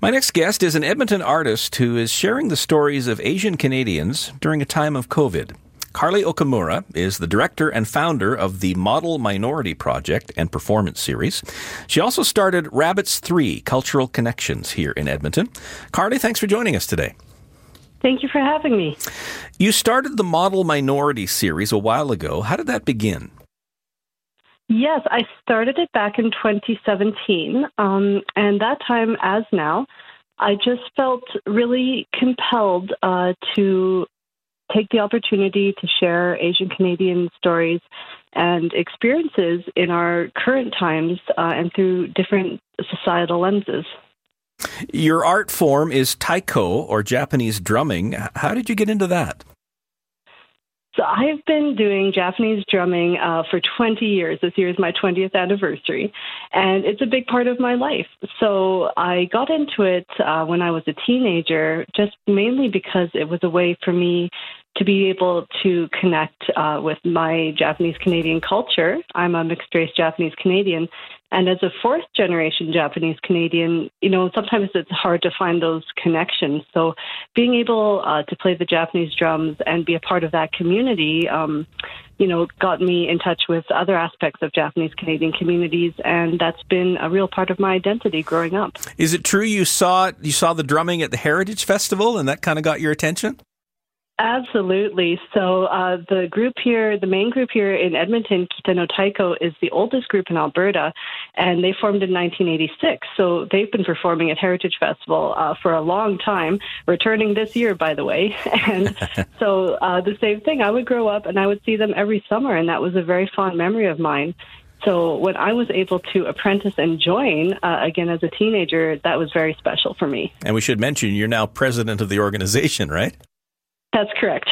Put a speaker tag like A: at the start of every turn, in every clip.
A: My next guest is an Edmonton artist who is sharing the stories of Asian Canadians during a time of COVID. Carly Okamura is the director and founder of the Model Minority Project and Performance Series. She also started Rabbits 3 Cultural Connections here in Edmonton. Carly, thanks for joining us today.
B: Thank you for having me.
A: You started the Model Minority Series a while ago. How did that begin?
B: Yes, I started it back in 2017. And that time, as now, I just felt really compelled to take the opportunity to share Asian Canadian stories and experiences in our current times and through different societal lenses.
A: Your art form is taiko, or Japanese drumming. How did you get into that?
B: So I've been doing Japanese drumming for 20 years. This year is my 20th anniversary, and it's a big part of my life. So I got into it when I was a teenager, just mainly because it was a way for me to be able to connect with my Japanese Canadian culture. I'm a mixed race Japanese Canadian. And as a fourth generation Japanese Canadian, sometimes it's hard to find those connections. So being able to play the Japanese drums and be a part of that community, got me in touch with other aspects of Japanese Canadian communities. And that's been a real part of my identity growing up.
A: Is it true you saw the drumming at the Heritage Festival and that kind of got your attention?
B: Absolutely. So the main group here in Edmonton, Kita no Taiko, is the oldest group in Alberta, and they formed in 1986. So they've been performing at Heritage Festival for a long time, returning this year, by the way. And so the same thing, I would grow up and I would see them every summer, and that was a very fond memory of mine. So when I was able to apprentice and join, again, as a teenager, that was very special for me.
A: And we should mention you're now president of the organization, right?
B: That's correct.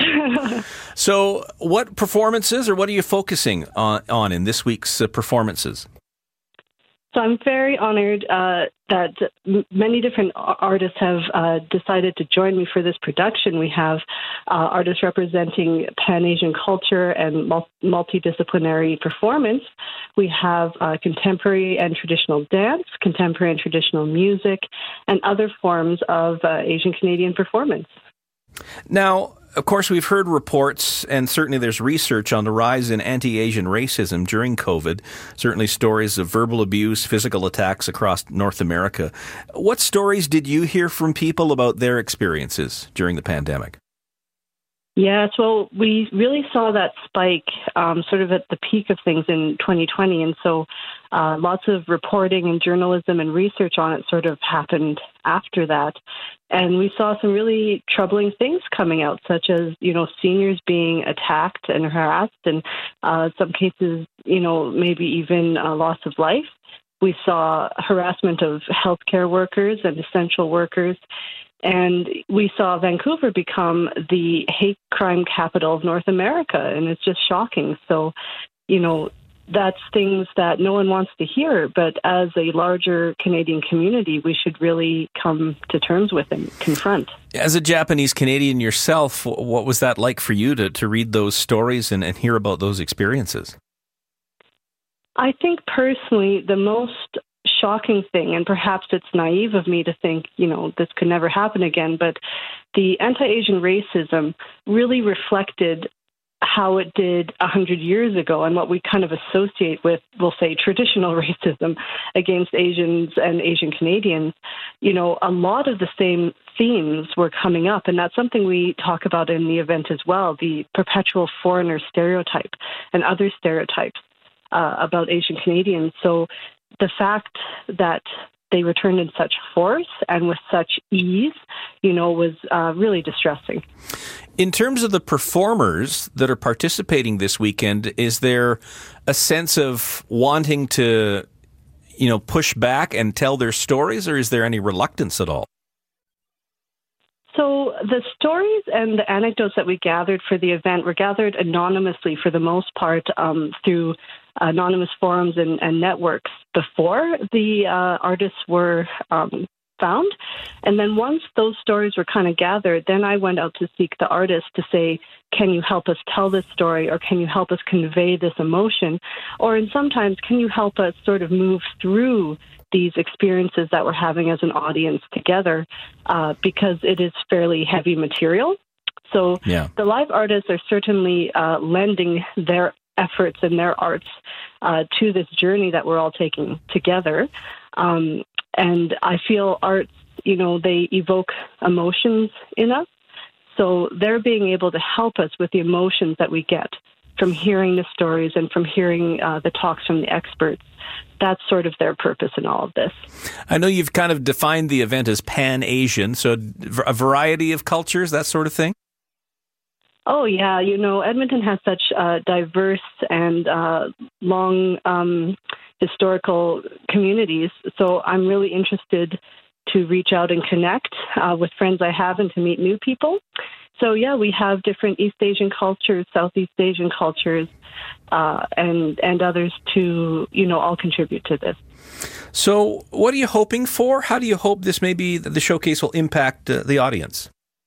A: So what performances or what are you focusing on in this week's performances?
B: So I'm very honored that many different artists have decided to join me for this production. We have artists representing Pan-Asian culture and multidisciplinary performance. We have contemporary and traditional dance, contemporary and traditional music, and other forms of Asian Canadian performance.
A: Now, of course, we've heard reports, and certainly there's research on the rise in anti-Asian racism during COVID, certainly stories of verbal abuse, physical attacks across North America. What stories did you hear from people about their experiences during the pandemic?
B: Yes, well, we really saw that spike sort of at the peak of things in 2020. And so lots of reporting and journalism and research on it sort of happened after that. And we saw some really troubling things coming out, such as, seniors being attacked and harassed, and some cases, maybe even loss of life. We saw harassment of healthcare workers and essential workers. And we saw Vancouver become the hate crime capital of North America, and it's just shocking. So, that's things that no one wants to hear, but as a larger Canadian community, we should really come to terms with and confront.
A: As a Japanese Canadian yourself, what was that like for you to read those stories and hear about those experiences?
B: I think personally, the most shocking thing, and perhaps it's naive of me to think, this could never happen again, but the anti-Asian racism really reflected how it did 100 years ago and what we kind of associate with, we'll say, traditional racism against Asians and Asian Canadians. A lot of the same themes were coming up, and that's something we talk about in the event as well, the perpetual foreigner stereotype and other stereotypes about Asian Canadians. So the fact that they returned in such force and with such ease, was really distressing.
A: In terms of the performers that are participating this weekend, is there a sense of wanting to, push back and tell their stories, or is there any reluctance at all?
B: So the stories and the anecdotes that we gathered for the event were gathered anonymously for the most part through anonymous forums and networks before the artists were found. And then once those stories were kind of gathered, then I went out to seek the artist to say, can you help us tell this story, or can you help us convey this emotion? Or sometimes, can you help us sort of move through these experiences that we're having as an audience together, because it is fairly heavy material. So the live artists are certainly lending their efforts and their arts to this journey that we're all taking together. And I feel arts, they evoke emotions in us. So they're being able to help us with the emotions that we get from hearing the stories and from hearing the talks from the experts. That's sort of their purpose in all of this.
A: I know you've kind of defined the event as Pan-Asian, so a variety of cultures, that sort of thing?
B: Oh, yeah. Edmonton has such diverse and long historical communities. So I'm really interested to reach out and connect with friends I have and to meet new people. So, yeah, we have different East Asian cultures, Southeast Asian cultures, and others to, all contribute to this.
A: So what are you hoping for? How do you hope the showcase will impact the audience?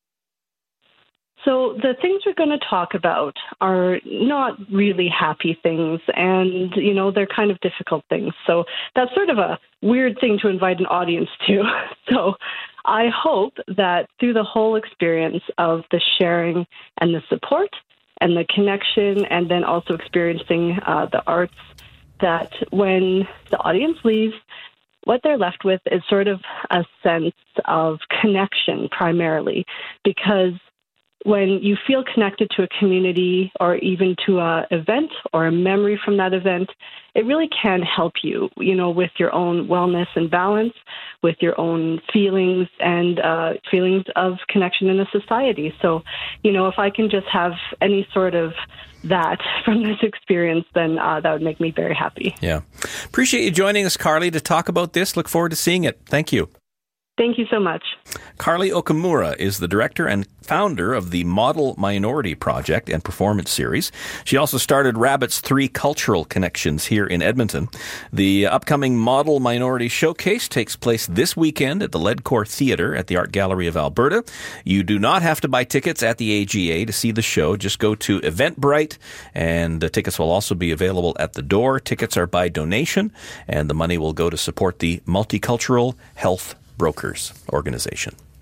B: So the things we're going to talk about are not really happy things, and, they're kind of difficult things. So that's sort of a weird thing to invite an audience to. So I hope that through the whole experience of the sharing and the support and the connection, and then also experiencing the arts, that when the audience leaves, what they're left with is sort of a sense of connection primarily, because when you feel connected to a community or even to an event or a memory from that event, it really can help you, with your own wellness and balance, with your own feelings and feelings of connection in a society. So, if I can just have any sort of that from this experience, then that would make me very happy.
A: Yeah. Appreciate you joining us, Carly, to talk about this. Look forward to seeing it. Thank you.
B: Thank you so much.
A: Carly Okamura is the director and founder of the Model Minority Project and Performance Series. She also started Rabbit's 3 Cultural Connections here in Edmonton. The upcoming Model Minority Showcase takes place this weekend at the Ledcor Theatre at the Art Gallery of Alberta. You do not have to buy tickets at the AGA to see the show. Just go to Eventbrite, and the tickets will also be available at the door. Tickets are by donation, and the money will go to support the Multicultural Health Brokers organization.